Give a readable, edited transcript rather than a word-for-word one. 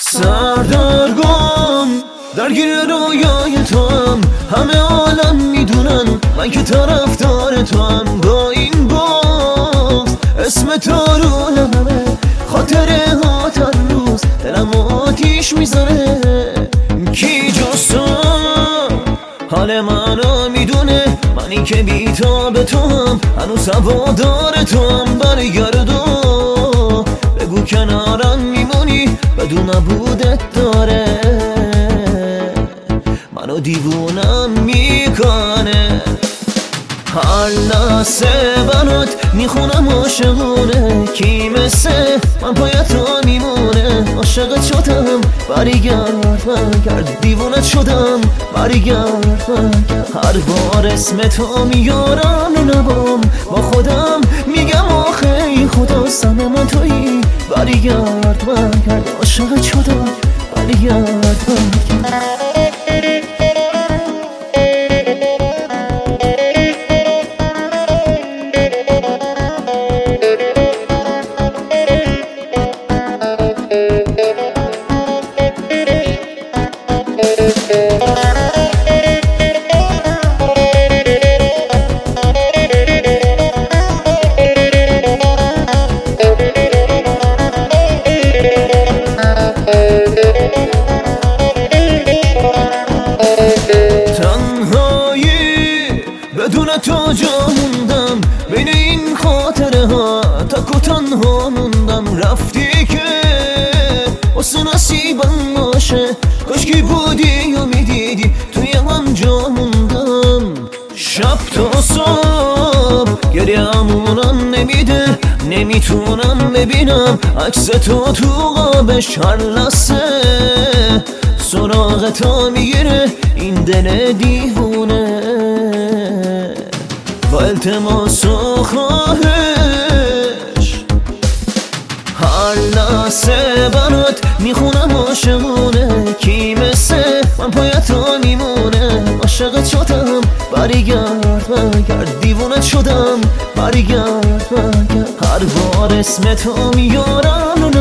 سردرگم درگیر رویای تو هم، همه عالم میدونن من که طرفدار تو هم. با این باز اسم تو رو لبمه، خاطره ها هر روز دلم آتیش میزنه. کی جز تو حال منو میدونه، منی که بی‌تاب تو هم، هنوز هوادار تو هم. برگردو بگو کنارم میمونی، بدون نبودت داره منو دیوونم میکنه. هر لحظه برات میخونم عاشقونه، کی مثل من پای تو میمونه. عاشقت شدم برگرد دیوونت شدم برگرد. هر بار اسم تو میارم لبام، با خودم میگم آخه ای خدا سم من تویی. برگرد عاشقت شدم برگرد. تنهایی بدون تو جا موندم، بین این خاطره ها تک و تنها موندم. رفتی که واسه نصیبم باشه، کاشکی بودی و میدیدی توی هم جا موندم. شب تا صبح گریه‌مونم نمیده، نمیتونم ببینم عکس تو تو قابش. هر لحظه سراغ تو میگیره این دل دیوونه، با التماس و خواهش. هر لحظه برات میخونم عاشقونه، کی مثل من پای تو میمونه. عاشقت شدم برگرد دیوونت شدم برگرد. هر بار اسم تو میارم